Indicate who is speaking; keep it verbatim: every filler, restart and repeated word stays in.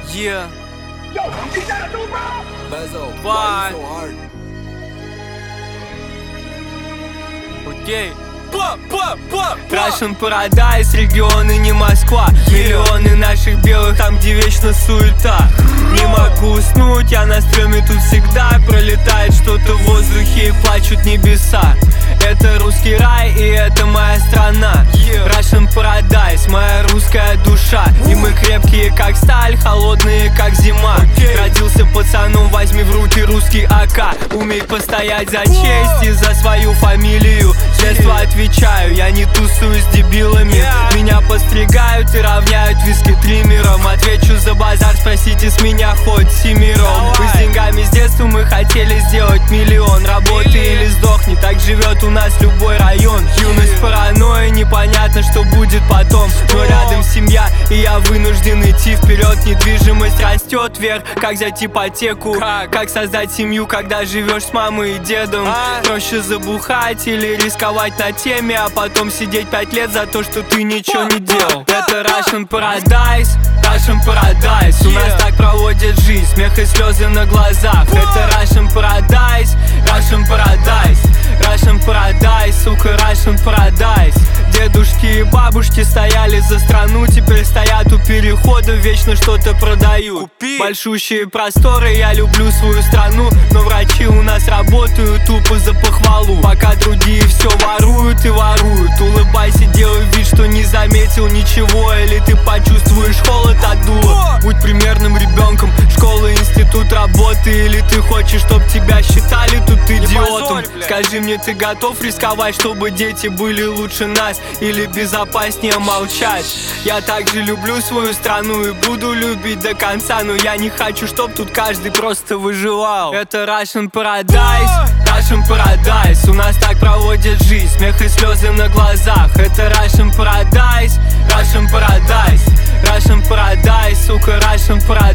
Speaker 1: Yeah.
Speaker 2: Yo, you think that'll do, bro?
Speaker 3: Bezo,
Speaker 1: Why?
Speaker 3: why you so hard?
Speaker 1: Окей. Russian Paradise, регионы не Москва. Миллионы наших белых, там где вечно суета. Не могу уснуть, я на стреме тут всегда. Пролетает что-то в воздухе и плачут небеса. Это русский рай и это моя страна. Russian Paradise, моя русская душа. И мы крепкие как сталь, холодные как зима. Родился пацаном, возьми в руки русский АК. Умей постоять за честь и за свою фамилию. С детства отвечаю, я не тусую с дебилами. Меня постригают и равняют виски триммером. Отвечу за базар, спросите с меня хоть семером. Мы с деньгами с детства, мы хотели сделать миллион. Работай или сдохни, так живет у нас любой район. Юность паранойя, непонятно, что будет потом. Но рядом семья, и я вынужден идти вперед. Недвижимость растет вверх, как взять ипотеку. Как, как создать семью, когда живешь с мамой и дедом. а? Проще забухать или рисковать на теме, а потом сидеть пять лет за то, что ты ничего не делал. Это Russian Paradise, Russian Paradise. У нас так проводят жизнь, смех и слезы на глазах. Это Russian Paradise, Russian Paradise, Russian Paradise, сука, Russian Paradise. Дедушки и бабушки стояли за страну, теперь стоят у перехода, вечно что-то продают. Большущие просторы, я люблю свою страну, но врачи у нас работают тупо за похвалу. Пока другие все воруют и воруют. Улыбайся, делай вид, что не заметил ничего, или ты почувствуешь холод от дула. Будь примерным ребенком, школа, институт, работы. Или ты хочешь, чтоб тебя считали тут идиотом. Скажи мне, ты готов рисковать, чтобы дети были лучше нас? Или безопаснее молчать? Я также люблю свою страну и буду любить до конца, но я не хочу, чтоб тут каждый просто выживал. Это Russian Paradise, Russian Paradise. У нас так проводят жизнь, смех и слезы на глазах. Это Russian Paradise, Russian Paradise, Russian Paradise, сука, Russian Paradise.